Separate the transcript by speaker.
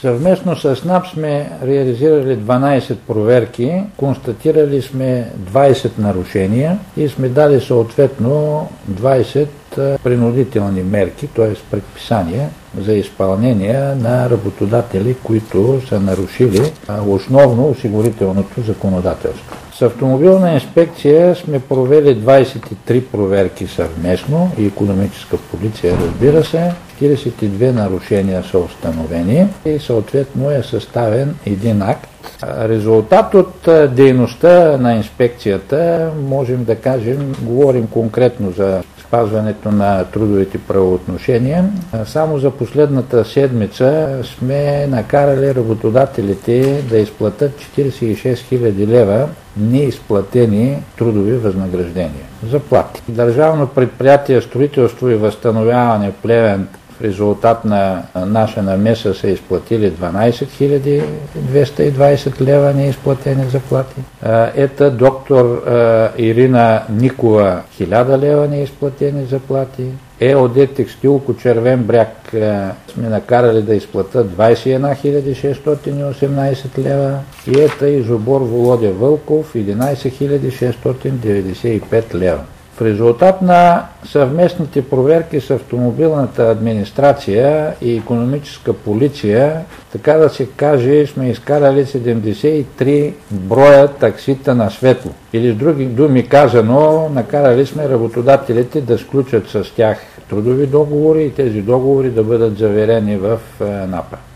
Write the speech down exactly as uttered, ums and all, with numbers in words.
Speaker 1: Съвместно с НАП сме реализирали дванайсет проверки, констатирали сме двайсет нарушения и сме дали съответно двайсет принудителни мерки, т.е. предписания за изпълнение на работодатели, които са нарушили основно осигурителното законодателство. С автомобилна инспекция сме провели двайсет и три проверки съвместно и икономическа полиция, разбира се. четирийсет и две нарушения са установени и съответно е съставен един акт. Резултат от дейността на инспекцията можем да кажем, говорим конкретно за спазването на трудовите правоотношения. Само за последната седмица сме накарали работодателите да изплатят четирийсет и шест хиляди лева неизплатени трудови възнаграждения, заплати. Държавно предприятие строителство и възстановяване Плевен в резултат на наша намеса са изплатили дванайсет хиляди двеста и двайсет лева неизплатени заплати. Ета доктор Ирина Никова хиляда лева неизплатени заплати. ЕОД Текстилко Червен бряг сме накарали да изплатят двайсет и една хиляди шестстотин и осемнайсет лева и ета Изобор Володя Вълков единайсет хиляди шестстотин деветдесет и пет лева. В резултат на съвместните проверки с автомобилната администрация и икономическа полиция, така да се каже, сме изкарали седемдесет и три броя таксита на светло. Или с други думи казано, накарали сме работодателите да сключат с тях трудови договори и тези договори да бъдат заверени в НАП-а.